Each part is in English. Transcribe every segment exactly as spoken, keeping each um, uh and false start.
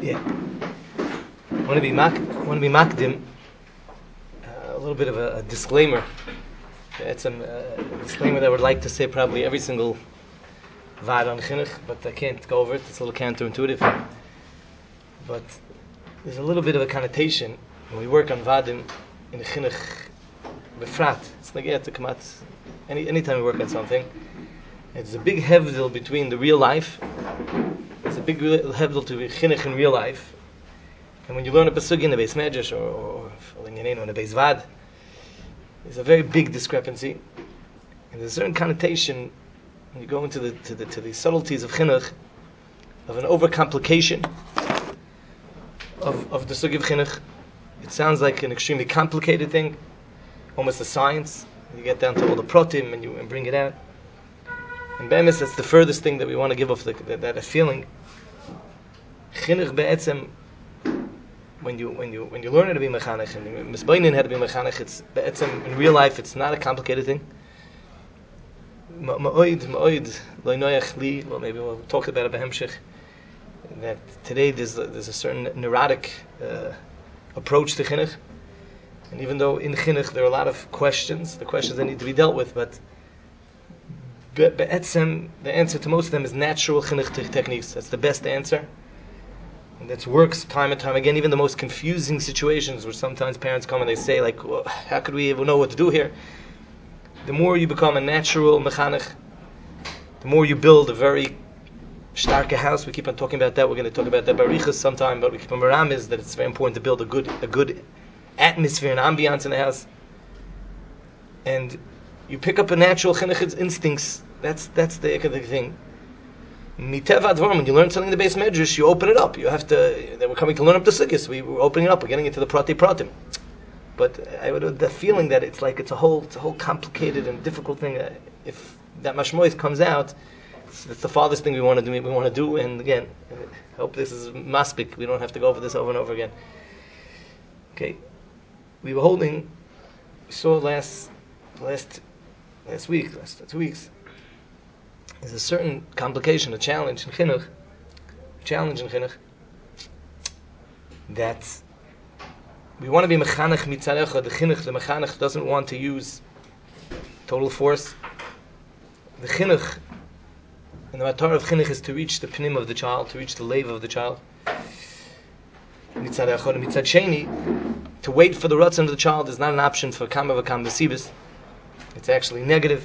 Yeah. I want to be mak. Want to be makdim. Uh, a little bit of a, a disclaimer. It's a uh, disclaimer that I would like to say probably every single vad on chinuch, but I can't go over it. It's a little counterintuitive. But there's a little bit of a connotation when we work on vadim in the chinuch befrat. It's like yeah, to come out any anytime we work on something. It's a big hevdil between the real life. It's a big hevdil to be chinuch in real life. And when you learn a pasuk in the Beis Medrash or, or, or in the Beis Vad, there's a very big discrepancy, and there's a certain connotation when you go into the to the to the subtleties of chinuch, of an overcomplication of of the sugi of chinuch. It sounds like an extremely complicated thing, almost a science. You get down to all the protim and you and bring it out. And be'emes, that's the furthest thing that we want to give off the, that, that feeling. Chinuch be'etzem. When you when you when you learn how to be mechanech and misbeinin how to be mechanech, it's be'etzem, in real life it's not a complicated thing. Ma'oid ma'oid lo noyach li. Well, maybe we'll talk about it b'hemshich. That today there's a, there's a certain neurotic uh, approach to chinuch, and even though in chinuch there are a lot of questions, the questions that need to be dealt with, but be'etzem, the answer to most of them is natural chinuch techniques. That's the best answer. And that works time and time again, even the most confusing situations where sometimes parents come and they say, like, well, how could we even know what to do here? The more you become a natural mechanech, the more you build a very starke house. We keep on talking about that. We're going to talk about that barichas sometime, but we keep on maram is that it's very important to build a good a good atmosphere and ambiance in the house. And you pick up a natural chinuch instincts. That's that's the, the thing. Miteva advarim, when you learn something in the Beis Medrash, you open it up. You have to. They were coming to learn up the sukkahs. We were opening it up. We're getting into the prati pratim. But I would the feeling that it's like it's a whole, it's a whole complicated and difficult thing. Uh, if that mashmois comes out, it's, it's the farthest thing we want to do. We want to do. And again, I hope this is maspik. We don't have to go over this over and over again. Okay, we were holding. We saw last, last, last week, last two weeks. There's a certain complication, a challenge in chinuch, a challenge in chinuch, that we want to be mechanech mitzarecha. The chinuch, the mechanech doesn't want to use total force. The chinuch, and the matar of chinuch is to reach the pnim of the child, to reach the leiv of the child. Mitzarecha and mitzad sheni, to wait for the ratzon of the child is not an option for kam v'kam b'sibis. It's actually negative.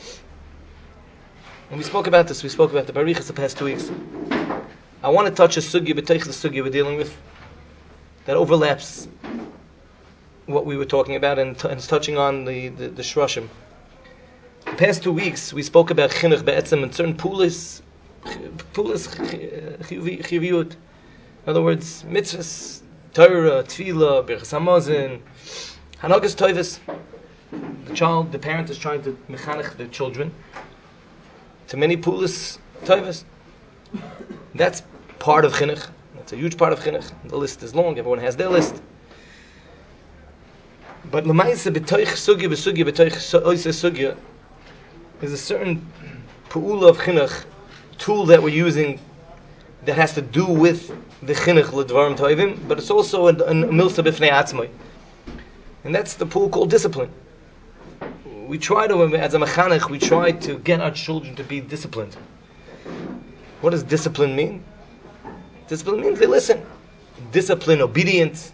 And we spoke about this, we spoke about the barichas the past two weeks. I want to touch a sugya, b'teich the sugya we're dealing with, that overlaps what we were talking about and, t- and it's touching on the, the, the shroshim. The past two weeks, we spoke about chinuch be'etzem and certain pulis, pulis chiviyut. In other words, mitzvahs, Torah, tefillah, birchas hamazon, hanagas toivus. The child, the parent is trying to mechanech the children to many pulis toivus. That's part of chinuch. That's a huge part of chinuch. The list is long. Everyone has their list. But l'maisa b'toich sugya b'sugya b'toich oisei sugya is a certain pu'ula of chinuch, tool that we're using that has to do with the chinuch l'dvarim toivim, but it's also a, a milsa b'fnei atzmai. And that's the pool called discipline. We try to, as a mechanech, we try to get our children to be disciplined. What does discipline mean? Discipline means they listen. Discipline, obedience.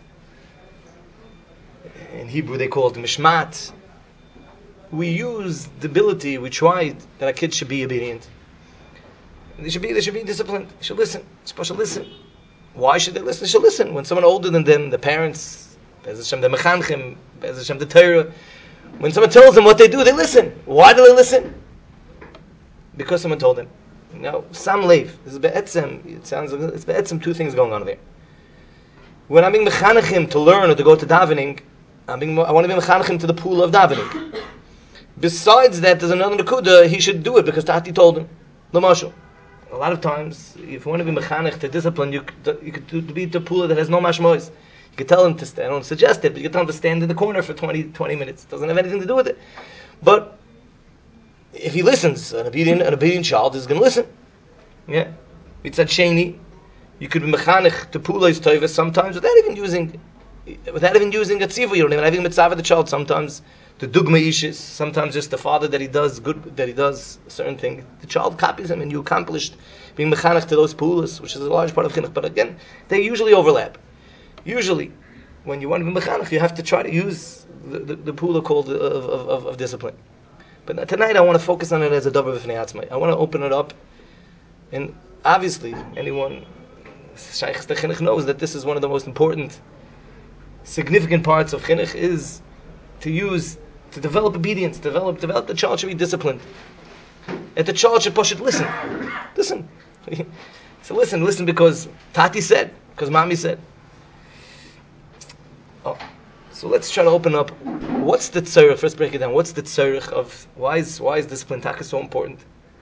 In Hebrew they call it mishmat. We use the ability, we try that our kids should be obedient. They should be, they should be disciplined. They should listen. They're supposed to listen. Why should they listen? They should listen. When someone older than them, the parents, Be'ez Hashem, the mechanchim, Be'ez Hashem, the Torah, when someone tells them what they do, they listen. Why do they listen? Because someone told them. Now, Sam Lev, this is Be'etzem, it sounds like it's Be'etzem, two things going on there. When I'm being mechanechim to learn or to go to davening, I'm being, I want to be mechanechim to the pool of davening. Besides that, there's another nekuda, he should do it because Tati told him. L'mashal. A lot of times, if you want to be mechanech to discipline, you, you could do, be the pool that has no mashmois. You could tell him to stand, I don't suggest it, but you could tell him to stand in the corner for twenty, twenty minutes. It doesn't have anything to do with it. But if he listens, an obedient, an obedient child is going to listen. Yeah. Mitzad sheni, You could be mechanech to pulos toivas sometimes without even using, without even using a tzivu. You don't even having mitzvah the child. Sometimes the dugma ishis. Sometimes just the father that he does good, that he does a certain thing. The child copies him, and you accomplished being mechanech to those pulos, which is a large part of chinuch. But again, they usually overlap. Usually, when you want to be mechanech, you have to try to use the, the, the pula called of, of, of, of discipline. But tonight I want to focus on it as a davar b'fnei atzmai. I want to open it up, and obviously anyone shaykhs to chinuch knows that this is one of the most important, significant parts of chinuch is to use, to develop obedience, develop, develop. The child should be disciplined. And the child should push it. Listen, listen. So listen, listen because Tati said, because Mommy said. Oh, so let's try to open up. What's the tzorich? First, break it down. What's the tzorich of why is why is discipline taka so important?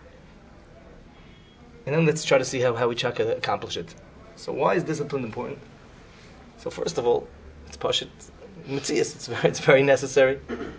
And then let's try to see how, how we try to accomplish it. So why is discipline important? So first of all, it's pashut mitzias. It's very it's very necessary.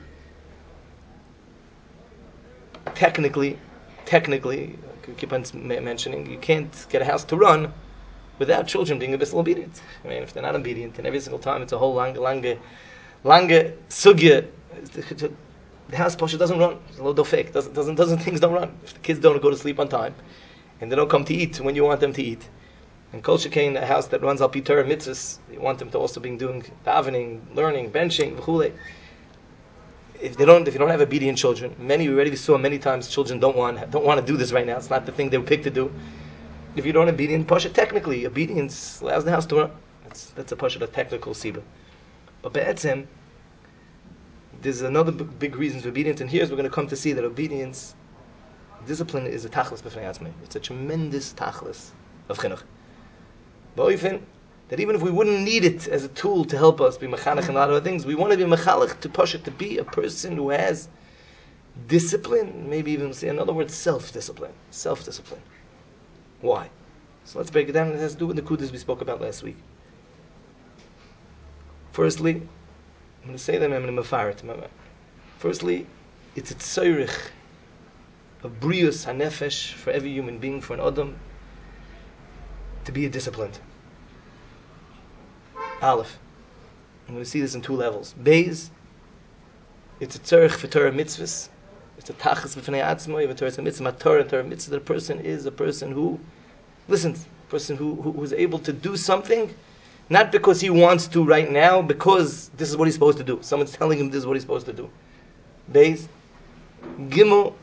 Technically, technically, I keep on mentioning, you can't get a house to run without children being a bit obedient. I mean, if they're not obedient, and every single time it's a whole lange, lange, lange sugya, the house posture doesn't run. It's a little fake. Doesn't, doesn't, doesn't, things don't run. If the kids don't go to sleep on time, and they don't come to eat when you want them to eat, and kol shekain, a house that runs al pi Torah mitzvahs, you want them to also be doing davening, learning, benching, v'chulei. If they don't, if you don't have obedient children, many we already saw many times children don't want don't want to do this right now. It's not the thing they were picked to do. If you don't obedient pasha, technically obedience allows the house to run. That's that's a pasha, a technical siba. But be'etzem, there's another b- big reason for obedience, and here's we're going to come to see that obedience, discipline is a tachlis b'fnei atzmai. It's a tremendous tachlis of chinuch. Ba'ofen, that even if we wouldn't need it as a tool to help us be mechanech and a lot of other things, we want to be mechalech to pasha, to be a person who has discipline, maybe even say, in other words, self-discipline. Self-discipline. Why? So let's break it down. It has to do with the kudas we spoke about last week. Firstly, I'm going to say them, I'm going to mefaret. Firstly, it's a tzorich, a brius hanefesh for every human being, for an adam, to be disciplined. Aleph. I'm going to see this in two levels. Beis, it's a tzorich for Torah mitzvahs. It's a tachas b'fnei atzmai, a Torah mitzvah, a Torah, Torah mitzvah. That a person is a person who listens, a person who, who who's able to do something, not because he wants to right now, because this is what he's supposed to do. Someone's telling him this is what he's supposed to do. Beis, Gimel,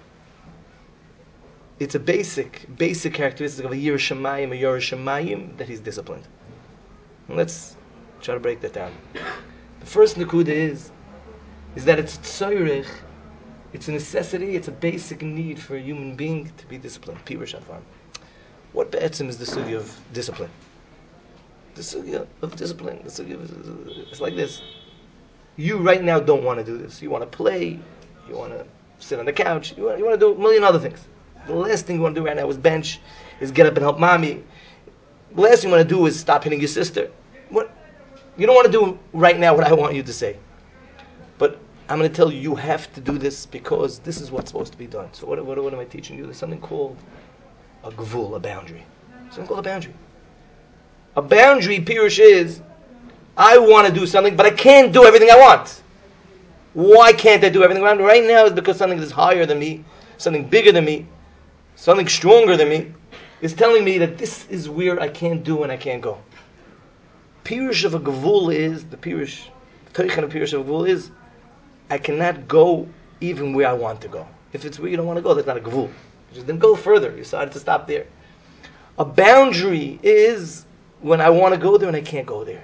it's a basic, basic characteristic of a Yireh Shamayim, a Yoreh Shamayim, that he's disciplined. And let's try to break that down. The first nekuda is, is that it's tzorich. It's a necessity, it's a basic need for a human being to be disciplined. Pirush Advar. What be'etzim is the sugya of discipline? The sugya of discipline, the sugya of, it's like this. You right now don't want to do this. You want to play, you want to sit on the couch, you want, you want to do a million other things. The last thing you want to do right now is bench, is get up and help mommy. The last thing you want to do is stop hitting your sister. What? You don't want to do right now what I want you to say. But I'm going to tell you, you have to do this because this is what's supposed to be done. So what, what, what am I teaching you? There's something called a gvul, a boundary. Something called a boundary. A boundary, pirush is, I want to do something, but I can't do everything I want. Why can't I do everything I want? Right now is because something that's higher than me, something bigger than me, something stronger than me, is telling me that this is where I can't do and I can't go. Pirush of a gvul is, the pirush, the teichen of pirush of a gvul is, I cannot go even where I want to go. If it's where you don't want to go, that's not a gvul. You just didn't go further. You decided to stop there. A boundary is when I want to go there and I can't go there.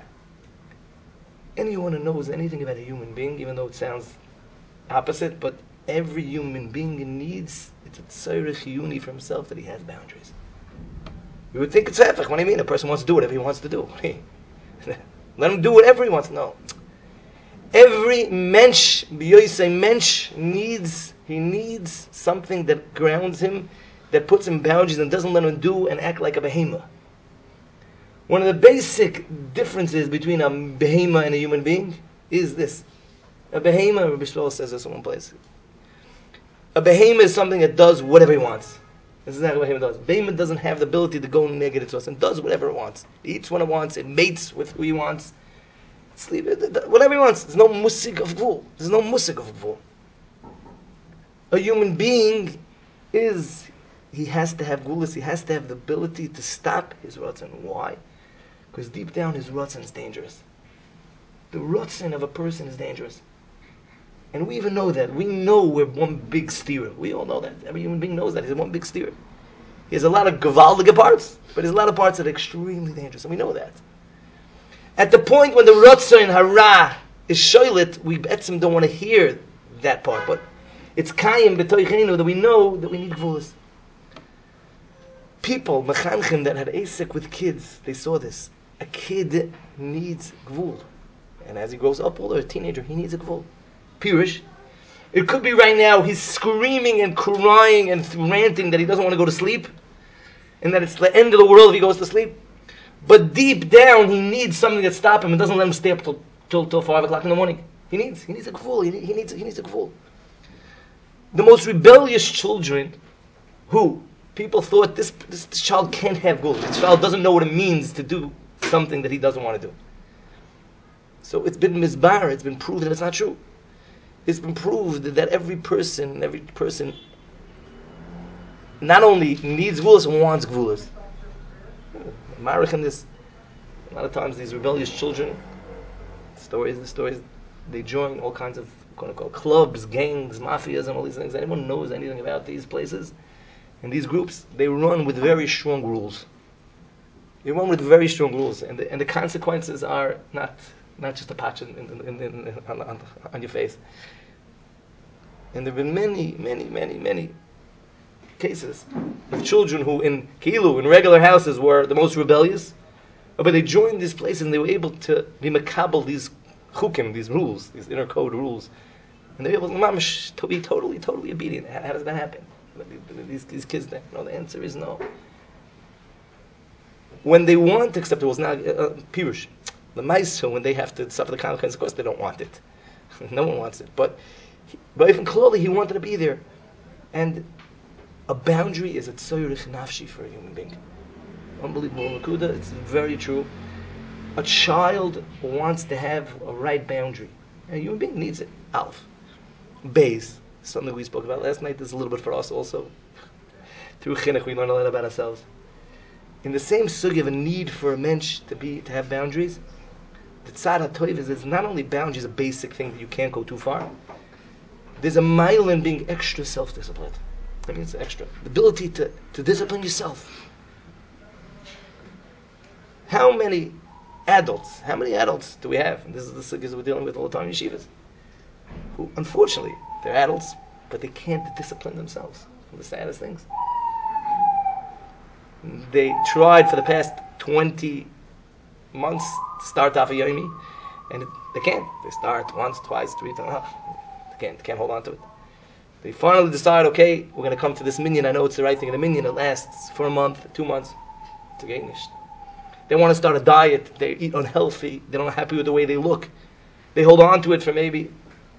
Anyone who knows anything about a human being, even though it sounds opposite, but every human being needs, it's a tzorich yuni for himself that he has boundaries. You would think it's hefech. What do you mean? A person wants to do whatever he wants to do. Let him do whatever he wants. No. Every mensch, b'yoyse mensch, needs, he needs something that grounds him, that puts him boundaries and doesn't let him do and act like a behemoth. One of the basic differences between a behemoth and a human being is this. A behemoth, Rabbi Shlomo says this in one place. A behemoth is something that does whatever he wants. This is exactly what Behemoth does. Behemoth doesn't have the ability to go negative to us and does whatever it wants. It eats when it wants. It mates with who he wants. Sleep, whatever he wants. There's no musik of gvul. There's no musik of gvul. A human being is, he has to have gulas, he has to have the ability to stop his ratzon. Why? Because deep down his ratzon is dangerous. The ratzon of a person is dangerous. And we even know that. We know we're one big steerer. We all know that. Every human being knows that. He's one big steerer. He has a lot of gewaldige parts, but there's a lot of parts that are extremely dangerous, and we know that. At the point when the ratzon hara is shoylet, we betzim don't want to hear that part, but it's kayim b'toichenu that we know that we need gvulas. People, mechanchim, that had asek with kids, they saw this. A kid needs gvul. And as he grows up older, a teenager, he needs a gvul. Pirush. It could be right now he's screaming and crying and ranting that he doesn't want to go to sleep and that it's the end of the world if he goes to sleep. But deep down, he needs something that stops him and doesn't let him stay up till, till, till five o'clock in the morning. He needs, he needs a gvul. He, he needs, he needs a gvul. The most rebellious children, who people thought this, this, this child can't have gvul. This child doesn't know what it means to do something that he doesn't want to do. So it's been misbar. It's been proven that it's not true. It's been proved that every person, every person, not only needs gvulas and wants gvulas. Marich in this, a lot of times these rebellious children, stories, the stories, they join all kinds of quote-unquote clubs, gangs, mafias, and all these things. Anyone knows anything about these places and these groups? They run with very strong rules. They run with very strong rules, and the, and the consequences are not not just a patch in, in, in, in, in, on, on, on your face. And there have been many, many, many, many cases of children who in Kilu, in regular houses, were the most rebellious, but they joined these places and they were able to be makabel these chukim, these rules, these inner code rules, and they were able mamish, to be totally, totally obedient. How, how does that happen? These, these kids, they, no, the answer is no. When they want to accept it, was not uh, pirush. The ma'aser, when they have to suffer the consequences, of course they don't want it. No one wants it. But but even clearly, he wanted to be there. And a boundary is a tzoyrich nafshi for a human being. Unbelievable. Nakuda, it's very true. A child wants to have a right boundary. A human being needs it. Alf. Beis. Something we spoke about last night. There's a little bit for us also. Through chinuch, we learn a lot about ourselves. In the same sugi of a need for a mensch to be to have boundaries, the tzad hatoiv is it's not only boundaries, a basic thing that you can't go too far. There's a mile in being extra self-disciplined. That means extra. The ability to, to discipline yourself. How many adults, how many adults do we have? And this is the sugyas we're dealing with all the time in yeshivas. Who, unfortunately, they're adults, but they can't discipline themselves. One of the saddest things. They tried for the past twenty months to start off a yomi, and it, they can't. They start once, twice, three times. Oh, they can't, they can't hold on to it. They finally decide, okay, we're going to come to this minyan. I know it's the right thing. And the minyan, it lasts for a month, two months. To get English. They want to start a diet. They eat unhealthy. They're not happy with the way they look. They hold on to it for maybe.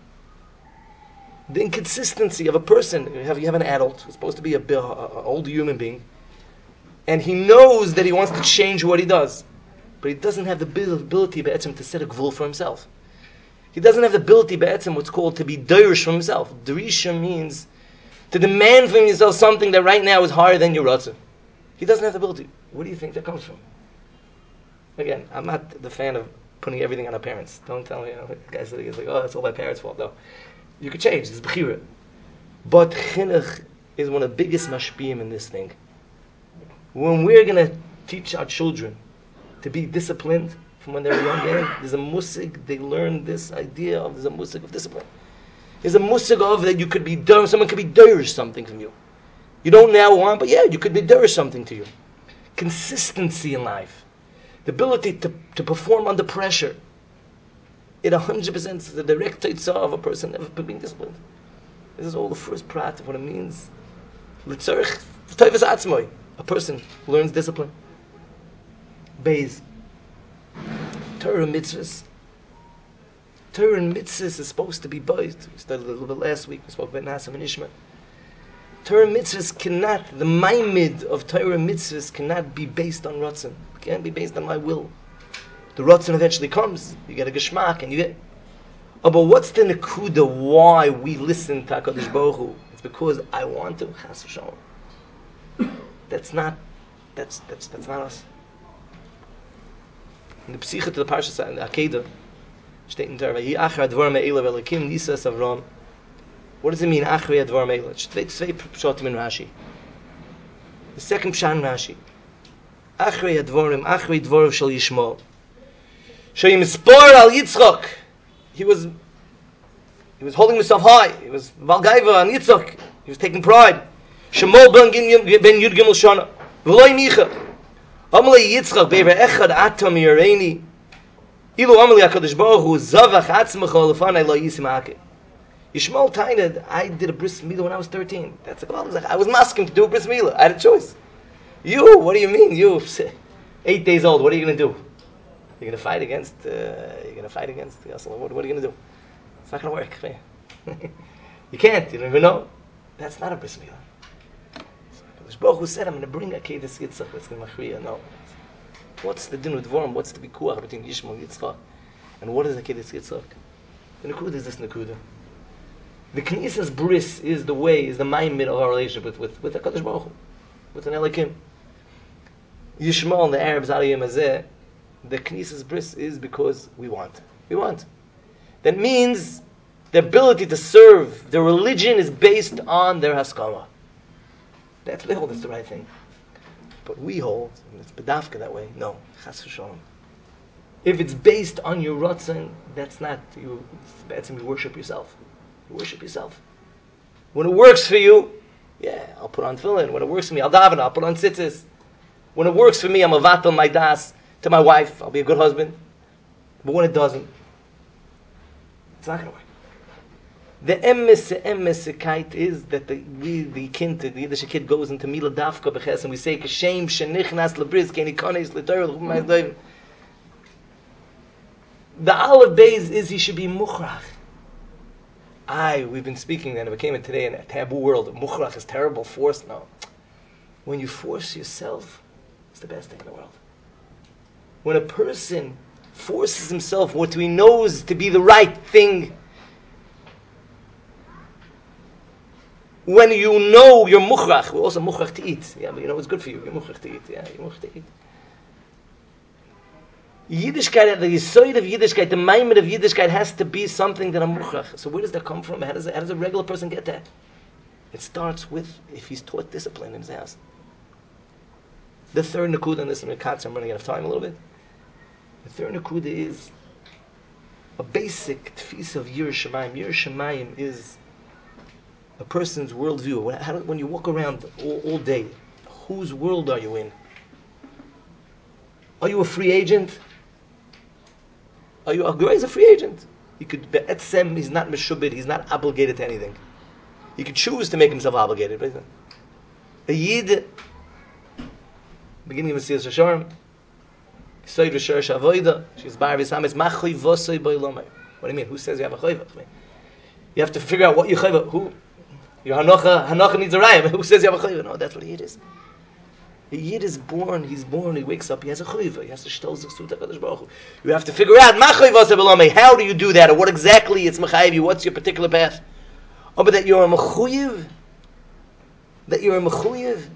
The inconsistency of a person. You have, you have an adult who's supposed to be a, a, a older human being, and he knows that he wants to change what he does, but he doesn't have the ability be'etzim to set a gvul for himself. He doesn't have the ability be'etzim what's called to be derish from himself. Derisha means to demand from yourself something that right now is higher than your ratzon. He doesn't have the ability. Where do you think that comes from? Again, I'm not the fan of putting everything on our parents. Don't tell me, you know, guys are like, oh, that's all my parents' fault. No. You could change. It's bechira. But chinuch is one of the biggest mashpiyim in this thing. When we're going to teach our children to be disciplined from when they're young, there's a musig, they learn this idea of, there's a musig of discipline. There's a musig of that you could be, someone could be derish something from you. You don't now want, but yeah, you could be derish something to you. Consistency in life. The ability to, to perform under pressure. It one hundred percent is the direct teitzah of a person ever being disciplined. This is all the first prat of what it means. L'tzorich teivas atzmoi. A person learns discipline. Beis. Torah mitzvahs. Torah and mitzvahs is supposed to be both. We studied a little bit last week. We spoke about Nasim and Ishmael. Torah mitzvahs cannot, the maimid of Torah mitzvahs cannot be based on Ratzon. It can't be based on my will. The Ratzon eventually comes. You get a geschmack and you get... Oh, but what's the nekuda why we listen to HaKadosh Baruch Hu? It's because I want to. Chas v'shalom. That's not, that's, that's, that's not us. In the Psicha to the Parshas, in the Akedah, steht in Torah, Vahi achar advar me'ela v'elakim nisas Avram. What does it mean, achrei advar me'ela? Zwei, zwei pshatim in Rashi. The second pshat in Rashi. Achrei advarim, achrei dvarav shel Yishmael. She'im spor al Yitzchak. He was, he was holding himself high. He was Valgaiva on Yitzchak. He was taking pride. Shemol ben Yud Gimel Shana. V'loi Micha. Amalei Yitzchak be'ver echad atam yareini. Ilu amalei HaKadosh Baruch Hu zavach atzmecha lefanai lo yisim hake. Yishmael Tainad, I did a bris milah when I was thirteen. That's a problem. I was masking to do a bris milah. I had a choice. You, what do you mean? You, eight days old, what are you going to do? You're going to fight against, uh, you're going to fight against, what, what are you going to do? It's not going to work, man. You can't, you don't even know. That's not a bris milah. So, Baruch Hu said, I'm going to bring a Akedas Yitzchak, that's going to machriya. No. What's the din with Dvorim? What's the bikuach between Yishmael and Yitzchak? And what is Akedas Yitzchak? The Nakuda is this Nakuda. The Knesses bris is the way, is the maimid of our relationship with, with, with HaKadosh Baruch Hu, with an Elokim. Yishmael and the Arabs, Aliyah Mazeh, the Knesses bris is because we want. We want. That means the ability to serve, the religion is based on their haskama. That's they hold it's the right thing. But we hold, and it's bedafka that way, no. Chas v'shalom. If it's based on your rotzen, that's not, you, that's you worship yourself. You worship yourself. When it works for you, yeah, I'll put on tefillin. When it works for me, I'll daven, I'll put on tzitzis. When it works for me, I'm a vatal my das to my wife, I'll be a good husband. But when it doesn't, it's not going to work. The emes emesikait is that the we the kind the Yiddish kid goes into Mila Dafka Beches and we say Kashem Shenichnas Lebriz Keni Kones Letorah. The olive base is he should be muchrach. I we've been speaking then, it became in today in a taboo world. Muchrach is terrible, force. No. When you force yourself, it's the best thing in the world. When a person forces himself what he knows to be the right thing, when you know you're muchrach, we're also muchrach to eat. Yeah, but you know it's good for you. You're muchrach to eat. Yeah, you're muchrach to eat. Yiddishkeit, the yisoid of Yiddishkeit, the maimed of Yiddishkeit has to be something that I'm muchrach. So where does that come from? How does, how does a regular person get that? It starts with if he's taught discipline in his house. The third nakuda, and this is Katz, I'm running out of time a little bit. The third nakuda is a basic tfisa of Yirah Shamayim. Yirah Shamayim is a person's worldview. When, how, when you walk around all, all day, whose world are you in? Are you a free agent? Are you a guy is a free agent? He could be etzem, he's not meshubid, he's not obligated to anything. He could choose to make himself obligated. But a yid, beginning of Mesilas Yesharim, Yisoid Rishar Shavoida, she's bar v'samis machoy v'osoi boilomay. What do you mean? Who says you have a choyva? You have to figure out what your choyva. Who? Your hanocha. Hanocha needs a rayim. Who says you have a choyva? No, that's what a yid is. A yid is born. He's born. He wakes up. He has a choyva. He has to shtel zechut HaKadosh Baruch Hu. You have to figure out machoy v'osoi boilomay. How do you do that? Or what exactly it's mechayiv you? What's your particular path? Oh, but that you're a mechuyev. That you're a mechuyev.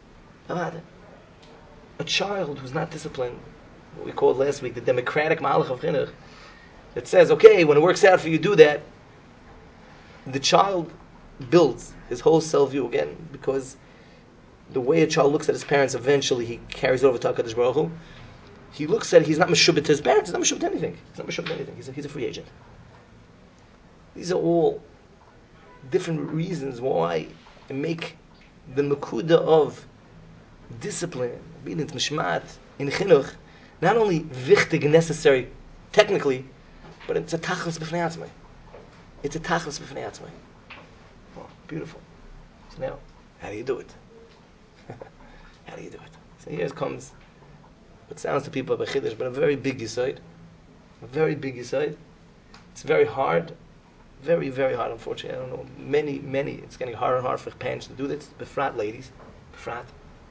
A child who's not disciplined, what we called last week the democratic malach of chinuch, that says, okay, when it works out for you, do that. The child builds his whole self-view again, because the way a child looks at his parents, eventually he carries over to HaKadosh Baruch Hu. He looks at, he's not meshubit to his parents, he's not meshubit to anything. He's not meshubit to anything. He's a, he's a free agent. These are all different reasons why it make the mekuda of discipline, being mishmat, in chinuch, not only wichtig and necessary technically, but it's a tachlis b'fnei atzmai. It's a tachlis b'fnei atzmai. Oh, beautiful. So now, how do you do it? How do you do it? So here comes what sounds to people of a chiddush, but a very big yisoid. A very big yisoid. It's very hard, Very, very hard, unfortunately. I don't know. Many, many, it's getting harder and harder for parents to do this. Befrat ladies, befrat.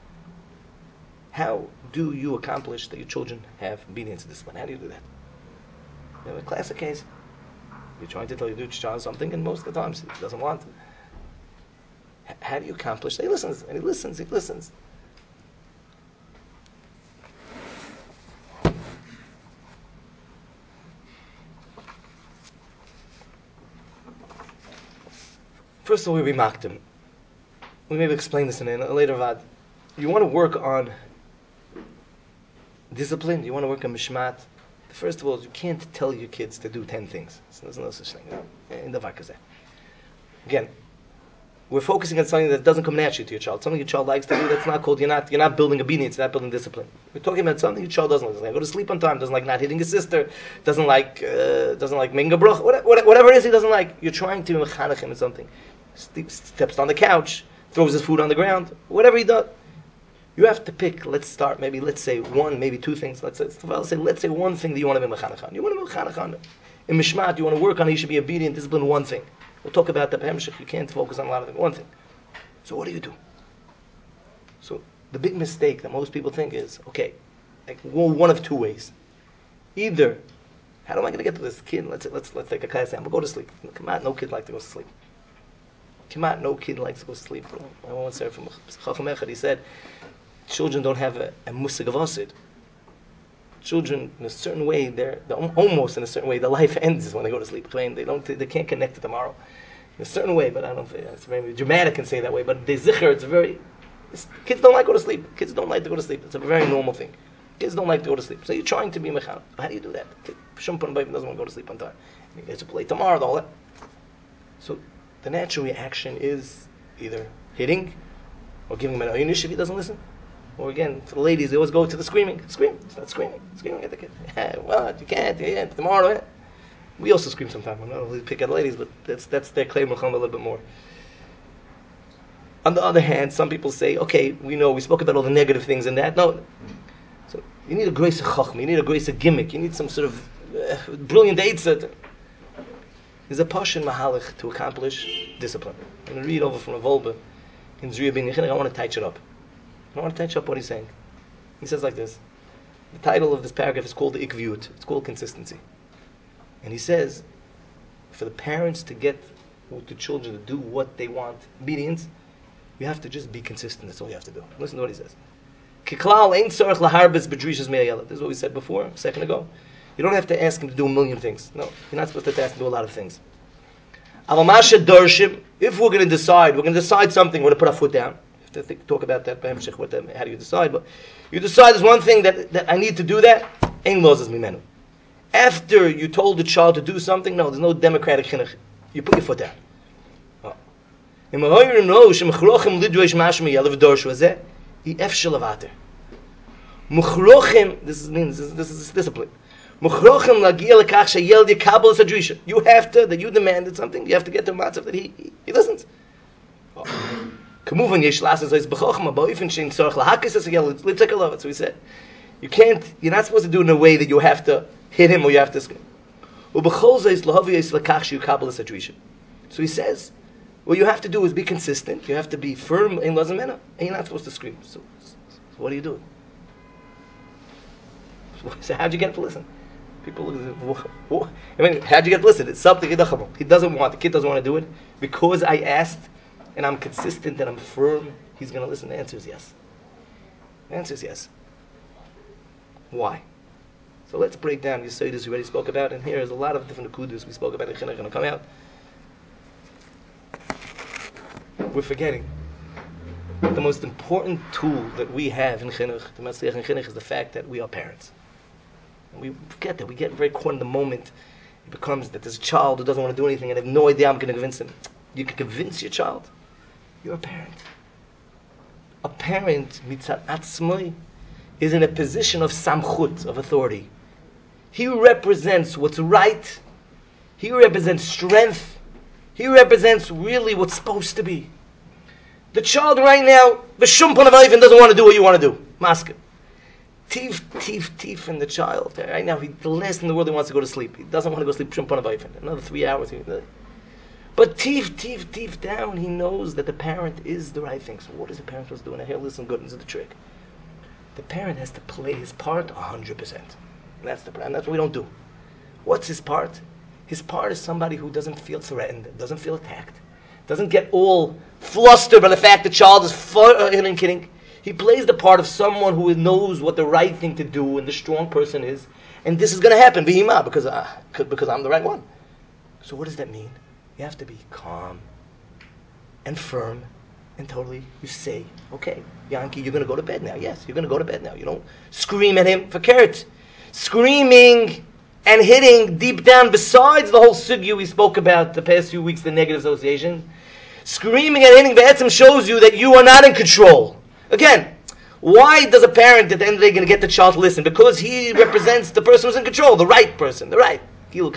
How do you accomplish that your children have obedience to discipline? How do you do that? You have a classic case. You're trying to tell your child something, and most of the times he doesn't want it. How do you accomplish that? He listens, and he listens, he listens. First of all, we remarked him. We maybe explain this in a later vad. You want to work on discipline, you want to work on mishmat. First of all, you can't tell your kids to do ten things. So there's no such thing. In the vakazeh. Again, we're focusing on something that doesn't come naturally to your child. Something your child likes to do, that's not called, you're not, you're not building obedience, you're not building discipline. We're talking about something your child doesn't like. Doesn't like go to sleep on time, doesn't like not hitting his sister, doesn't like, uh, doesn't like making a bruch, whatever, whatever it is he doesn't like. You're trying to mechanech him in something. Steps on the couch, throws his food on the ground, whatever he does. You have to pick, let's start, maybe, let's say one, maybe two things. Let's say, let's say, let's say one thing that you want to be mechanech on. You want to be mechanech on. In mishmat, you want to work on, he should be obedient, discipline, one thing. We'll talk about the Hemshech. You can't focus on a lot of things. One thing. So what do you do? So the big mistake that most people think is, okay, like, well, one of two ways. Either, how am I going to get to this kid? Let's let's let's take a class example. Go to sleep. Come on, no kid likes to go to sleep. Come on, no kid likes to go to sleep. I once heard from Chacham Echad, he said, children don't have a, a musig of asid. Children, in a certain way, they're, they're almost in a certain way, their life ends when they go to sleep. They don't, they can't connect to tomorrow. In a certain way, but I don't know if it's very dramatic and say that way, but they zikr, it's very, it's, kids don't like to go to sleep. Kids don't like to go to sleep. It's a very normal thing. Kids don't like to go to sleep. So you're trying to be mechanech. How do you do that? Shumpan doesn't want to go to sleep on time. He gets to play tomorrow, all that. So the natural reaction is either hitting or giving him an oynish if he doesn't listen. Or again, for the ladies, they always go to the screaming. Scream. Start screaming. Screaming at the kid. What? You can't. You can't. Tomorrow, eh? We also scream sometimes. I'm not only pick at the ladies, but that's that's their claim a little bit more. On the other hand, some people say, okay, we know, we spoke about all the negative things in that. No. So you need a grace of chachma. You need a grace of gimmick. You need some sort of uh, brilliant eitzah. There's a passion mahalach to accomplish discipline. I'm going to read over from a Volba in Zriya Ben Yechinik. I want to touch it up. I want to touch up what he's saying. He says like this. The title of this paragraph is called Ikviyut. It's called consistency. And he says, for the parents to get the children to do what they want, obedience, you have to just be consistent. That's all you have to do. Listen to what he says. Kiklal ein tzorech laharbes bedrishas me'ayala. This is what we said before, a second ago. You don't have to ask him to do a million things. No, you're not supposed to ask him to do a lot of things. Alamasha darshim. If we're going to decide, we're going to decide something, we're going to put our foot down. To think, talk about that, what the, how do you decide? But you decide there's one thing that, that I need to do that. Ein lozes mimenu. After you told the child to do something, no, there's no democratic chinuch. You put your foot down. Oh. This is means this, this is discipline. You have to, that you demanded something, you have to get to a matzav that he, he, he listens. Oh. So he said, you can't, you're not supposed to do it in a way that you have to hit him or you have to scream. So he says, what you have to do is be consistent, you have to be firm in lazamena, and you're not supposed to scream. So, so what do you do? So how'd you get to listen? People look at it, I mean, how'd you get to listen? It's something, he doesn't want, the kid doesn't want to do it, because I asked, and I'm consistent and I'm firm, he's going to listen. The answer is yes. The answer is yes. Why? So let's break down the Yesodis we already spoke about, and here is a lot of different akudas we spoke about in Chinuch going to come out. We're forgetting the most important tool that we have in Chinuch, the Matzliach in Chinuch, is the fact that we are parents. And we forget that. We get very caught in the moment. It becomes that there's a child who doesn't want to do anything and I have no idea I'm going to convince him. You can convince your child. You're a parent. A parent, mitzat atzmoi, is in a position of samchut, of authority. He represents what's right. He represents strength. He represents really what's supposed to be. The child right now, the shumpan of Eifen doesn't want to do what you want to do. Mask. Tif, tif, tif in the child. Right now, he, the last in the world he wants to go to sleep. He doesn't want to go to sleep. Shumpan of Eifen. Another three hours. But deep, deep, deep down, he knows that the parent is the right thing. So what is the parent supposed to do? And here, listen good, this is the trick. The parent has to play his part one hundred percent. And that's the and that's what we don't do. What's his part? His part is somebody who doesn't feel threatened, doesn't feel attacked, doesn't get all flustered by the fact the child is fucking kidding. He plays the part of someone who knows what the right thing to do and the strong person is. And this is going to happen, bihima, because, uh, because I'm the right one. So what does that mean? You have to be calm and firm and totally, you say, okay, Yankee, you're going to go to bed now. Yes, you're going to go to bed now. You don't scream at him for Kurt. Screaming and hitting deep down, besides the whole sugya we spoke about the past few weeks, the negative association, screaming and hitting Ba'etzim shows you that you are not in control. Again, why does a parent at the end of the day going to get the child to listen? Because he represents the person who's in control, the right person, the right. You're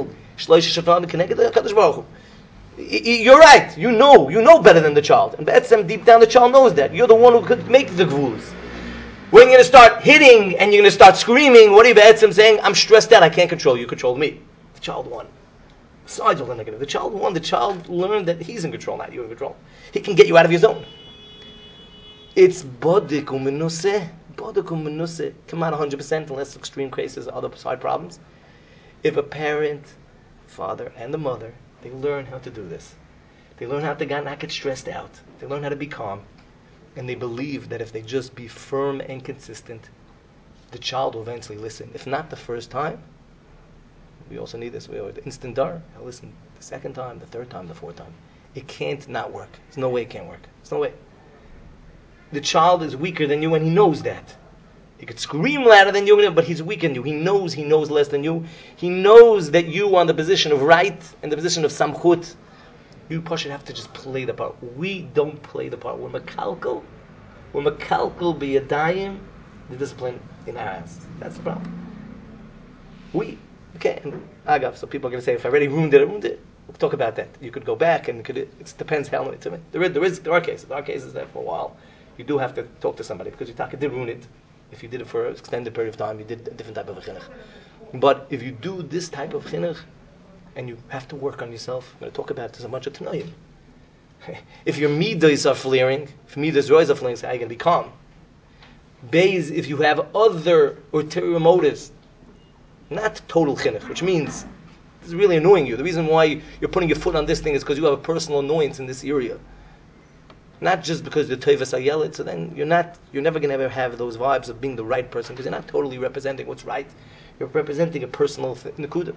right. You know. You know better than the child. And Ba'etzim, deep down, the child knows that. You're the one who could make the gvuls. When you're going to start hitting and you're going to start screaming, what are you Ba'etzim saying? I'm stressed out. I can't control you. You control me. The child won. Besides all the negative, the child won. The child learned that he's in control, not you in control. He can get you out of your zone. It's bodik u'menuseh. Bodik u'menuseh. Come out one hundred percent unless extreme cases, other side problems. If a parent, father, and the mother, they learn how to do this. They learn how to not get stressed out. They learn how to be calm. And they believe that if they just be firm and consistent, the child will eventually listen. If not the first time, we also need this. We have the instant dar. I'll listen the second time, the third time, the fourth time. It can't not work. There's no way it can't work. There's no way. The child is weaker than you and he knows that. He could scream louder than you, but he's weaker than you. He knows he knows less than you. He knows that you are in the position of right and the position of samchut. You should have to just play the part. We don't play the part. We're makalkal. We're makalkal b'yadayim, the discipline in our hands. That's the problem. We, okay, and agav, so people are going to say, if I already ruined it, I ruined it. We'll talk about that. You could go back and it, could, it depends how many. There is, there is, there are cases. There are cases that for a while you do have to talk to somebody because you did ruin it. If you did it for an extended period of time, you did a different type of a chinuch. But if you do this type of chinuch, and you have to work on yourself, I'm going to talk about this a bunch of tanoim. If your midas are flaring, if midas rois are flaring, so you're going to be calm. Bays, if you have other ulterior motives, not total chinuch, which means this is really annoying you. The reason why you're putting your foot on this thing is because you have a personal annoyance in this area. Not just because you're teivas ayelet, so then you're not, you're never going to ever have those vibes of being the right person, because you're not totally representing what's right. You're representing a personal th- nekuda.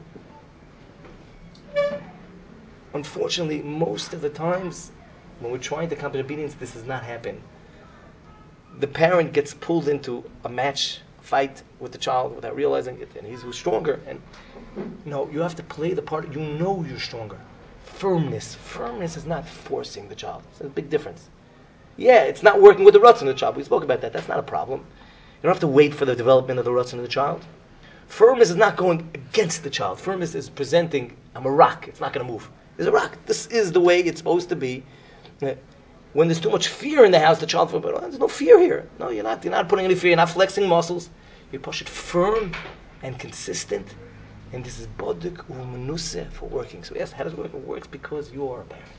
Unfortunately, most of the times, when we're trying to accomplish obedience, this does not happen. The parent gets pulled into a match, a fight with the child without realizing it, and he's stronger. And no, you have to play the part. You know you're stronger. Firmness. Firmness is not forcing the child. It's a big difference. Yeah, it's not working with the ruts in the child. We spoke about that. That's not a problem. You don't have to wait for the development of the ruts in the child. Firmness is not going against the child. Firmness is presenting, I'm a rock. It's not going to move. There's a rock. This is the way it's supposed to be. When there's too much fear in the house, the child, oh, there's no fear here. No, you're not. You're not putting any fear. You're not flexing muscles. You push it firm and consistent. And this is bodik u'menuseh for working. So yes, how does it work? It works because you are a parent.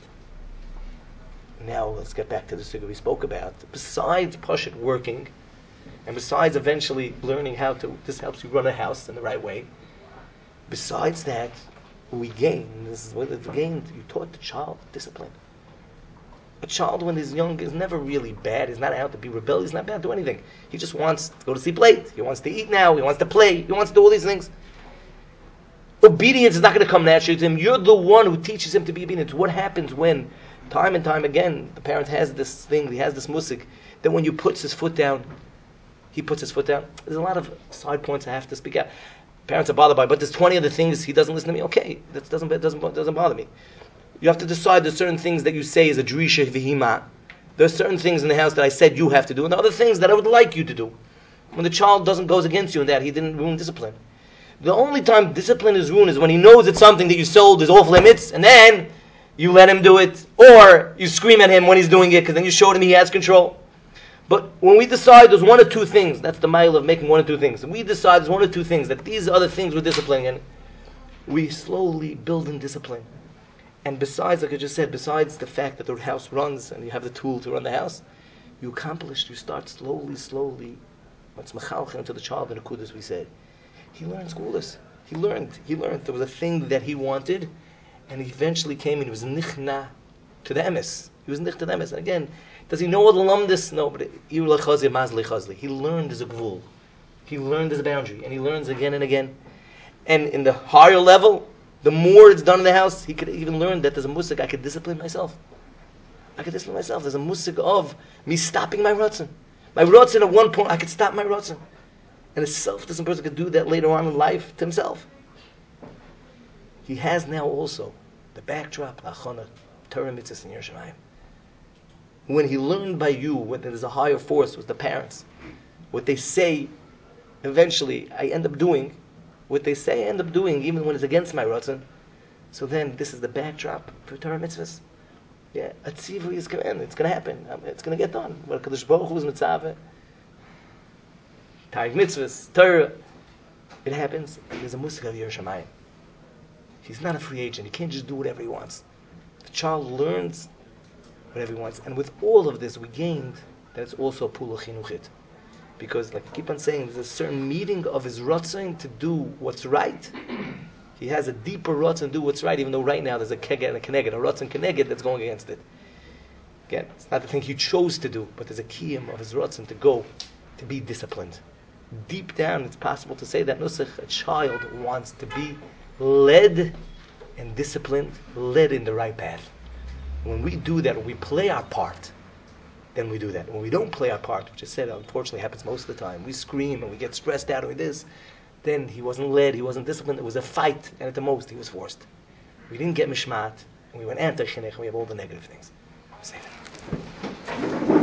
Now let's get back to the sugya we spoke about. Besides push it working, and besides eventually learning how to, this helps you run a house in the right way. Besides that, we gain, this is what it's gained, you taught the child discipline. A child when he's young is never really bad. He's not out to be rebellious, he's not bad to do anything. He just wants to go to sleep late. He wants to eat now, he wants to play, he wants to do all these things. Obedience is not going to come naturally to him. You're the one who teaches him to be obedient. What happens when, time and time again, the parent has this thing, he has this musik, that when you puts his foot down, he puts his foot down. There's a lot of side points I have to speak out. Parents are bothered by, but there's twenty other things he doesn't listen to me. Okay, that doesn't doesn't doesn't bother me. You have to decide there's certain things that you say is a drisha v'hima. There's certain things in the house that I said you have to do, and there are other things that I would like you to do. When the child doesn't goes against you in that, he didn't ruin discipline. The only time discipline is ruined is when he knows it's something that you sold is off limits, and then you let him do it, or you scream at him when he's doing it, because then you showed him he has control. But when we decide there's one or two things, that's the mile of making one or two things. We decide there's one or two things, that these other things we're disciplining in, we slowly build in discipline. And besides, like I just said, besides the fact that the house runs and you have the tool to run the house, you accomplish, you start slowly, slowly, what's machalchen to the child in the Kudus, we said. He learned schoolis. He learned. He learned. There was a thing that he wanted, and he eventually came and he was nichna to the emes. He was nichna to the emes. And again, does he know all the lumdis? No, but he learned as a gvul. He learned as a boundary, and he learns again and again. And in the higher level, the more it's done in the house, he could even learn that there's a musik, I could discipline myself. I could discipline myself. There's a musik of me stopping my rotzen. My rotzen at one point, I could stop my rotzen. And a self-disciplined person could do that later on in life to himself. He has now also the backdrop, Achana, Torah mitzvahs in Yerushalayim. When he learned by you, when there's a higher force, was the parents. What they say, eventually, I end up doing. What they say, I end up doing, even when it's against my rotzen. So then, this is the backdrop for Torah mitzvahs. Yeah, a tzivui is command. It's going to happen. It's going to get done. What Kadosh Baruch Hu is mitzvah, Taryag mitzvahs, Torah. It happens. There's a musik of Yerushalayim. He's not a free agent. He can't just do whatever he wants. The child learns whatever he wants. And with all of this, we gained that it's also a pula chinuchit. Because, like I keep on saying, there's a certain meeting of his ratzon to do what's right. He has a deeper ratzon to do what's right, even though right now there's a keged and a keneged, a ratzon keneged that's going against it. Again, it's not the thing he chose to do, but there's a kiyum of his ratzon to go, to be disciplined. Deep down, it's possible to say that nusach, a child wants to be led and disciplined, led in the right path. When we do that, when we play our part, then we do that. When we don't play our part, which I said unfortunately happens most of the time, we scream and we get stressed out with this, then he wasn't led, he wasn't disciplined, it was a fight, and at the most he was forced. We didn't get mishmat, and we went anti-chinuch, and we have all the negative things. Say that.